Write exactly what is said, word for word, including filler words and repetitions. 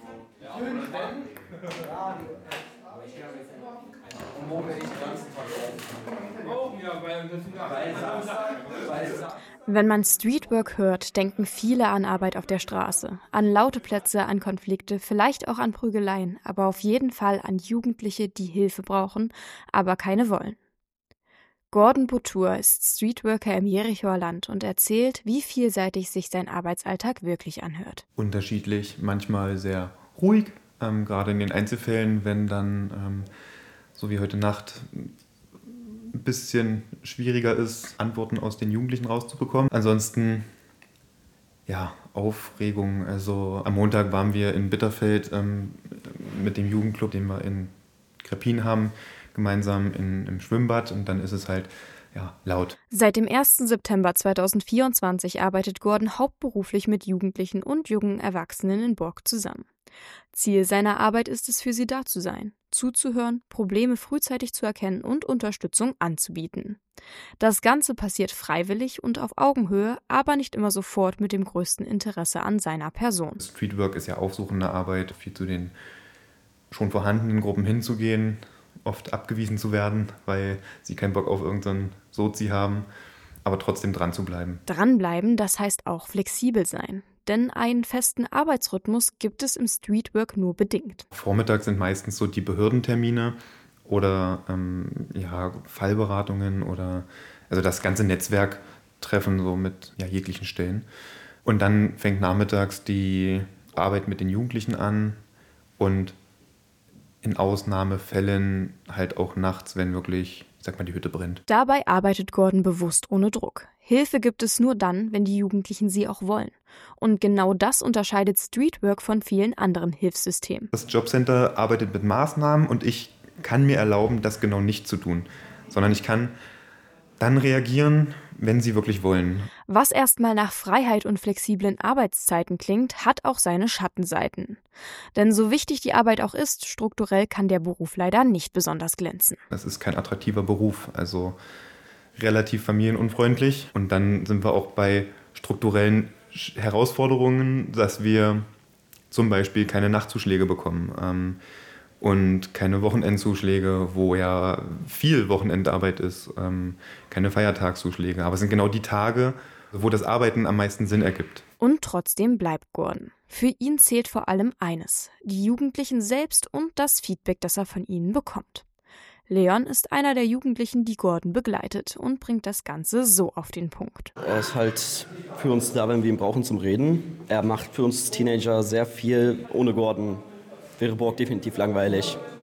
Wenn man Streetwork hört, denken viele an Arbeit auf der Straße, an laute Plätze, an Konflikte, vielleicht auch an Prügeleien, aber auf jeden Fall an Jugendliche, die Hilfe brauchen, aber keine wollen. Gordon Boutour ist Streetworker im Jerichoer Land und erzählt, wie vielseitig sich sein Arbeitsalltag wirklich anhört. Unterschiedlich, manchmal sehr ruhig, ähm, gerade in den Einzelfällen, wenn dann, ähm, so wie heute Nacht, ein bisschen schwieriger ist, Antworten aus den Jugendlichen rauszubekommen. Ansonsten, ja, Aufregung. Also am Montag waren wir in Bitterfeld ähm, mit dem Jugendclub, den wir in Krepin haben, gemeinsam in, im Schwimmbad und dann ist es halt ja, laut. Seit dem ersten September zweitausendvierundzwanzig arbeitet Gordon hauptberuflich mit Jugendlichen und jungen Erwachsenen in Bork zusammen. Ziel seiner Arbeit ist es, für sie da zu sein, zuzuhören, Probleme frühzeitig zu erkennen und Unterstützung anzubieten. Das Ganze passiert freiwillig und auf Augenhöhe, aber nicht immer sofort mit dem größten Interesse an seiner Person. Streetwork ist ja aufsuchende Arbeit, viel zu den schon vorhandenen Gruppen hinzugehen, oft abgewiesen zu werden, weil sie keinen Bock auf irgendeinen Sozi haben, aber trotzdem dran zu bleiben. Dranbleiben, das heißt auch flexibel sein. Denn einen festen Arbeitsrhythmus gibt es im Streetwork nur bedingt. Vormittags sind meistens so die Behördentermine oder ähm, ja, Fallberatungen oder also das ganze Netzwerktreffen so mit ja, jeglichen Stellen. Und dann fängt nachmittags die Arbeit mit den Jugendlichen an und in Ausnahmefällen halt auch nachts, wenn wirklich, ich sag mal, die Hütte brennt. Dabei arbeitet Gordon bewusst ohne Druck. Hilfe gibt es nur dann, wenn die Jugendlichen sie auch wollen. Und genau das unterscheidet Streetwork von vielen anderen Hilfssystemen. Das Jobcenter arbeitet mit Maßnahmen und ich kann mir erlauben, das genau nicht zu tun, sondern ich kann dann reagieren, wenn sie wirklich wollen. Was erstmal nach Freiheit und flexiblen Arbeitszeiten klingt, hat auch seine Schattenseiten. Denn so wichtig die Arbeit auch ist, strukturell kann der Beruf leider nicht besonders glänzen. Das ist kein attraktiver Beruf, also relativ familienunfreundlich. Und dann sind wir auch bei strukturellen Herausforderungen, dass wir zum Beispiel keine Nachtzuschläge bekommen ähm, und keine Wochenendzuschläge, wo ja viel Wochenendarbeit ist, ähm, keine Feiertagszuschläge. Aber es sind genau die Tage, wo das Arbeiten am meisten Sinn ergibt. Und trotzdem bleibt Gordon. Für ihn zählt vor allem eines: die Jugendlichen selbst und das Feedback, das er von ihnen bekommt. Leon ist einer der Jugendlichen, die Gordon begleitet und bringt das Ganze so auf den Punkt. Er ist halt für uns da, wenn wir ihn brauchen zum Reden. Er macht für uns Teenager sehr viel. Ohne Gordon wäre Bork definitiv langweilig.